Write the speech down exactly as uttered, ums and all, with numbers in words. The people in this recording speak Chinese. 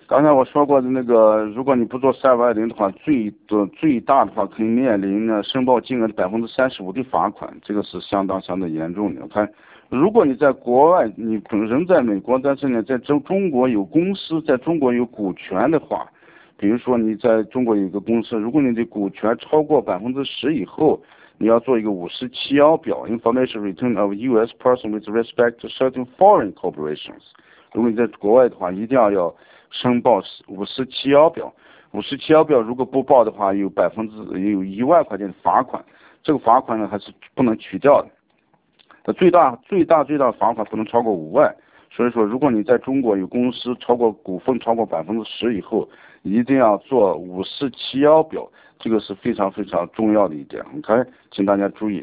刚才我说过的那个，如果你不做三二零的话，最多最大的话可以面临呢申报金额的百分之三十五的罚款，这个是相当相当严重的。我看，如果你在国外，你人在美国，但是呢在中中国有公司，在中国有股权的话，比如说你在中国有一个公司，如果你的股权超过百分之十以后，你要做一个五十七幺表 （Information Return of U S Person with Respect to Certain Foreign Corporations）。如果你在国外的话，一定要要申报五十七幺表。五十七幺表如果不报的话，有百分之有一万块钱的罚款。这个罚款呢还是不能取掉的。它最大最大最大的罚款不能超过五万。所以说，如果你在中国有公司超过股份超过百分之十以后，一定要做五十七幺表，这个是非常非常重要的一点。OK，请大家注意。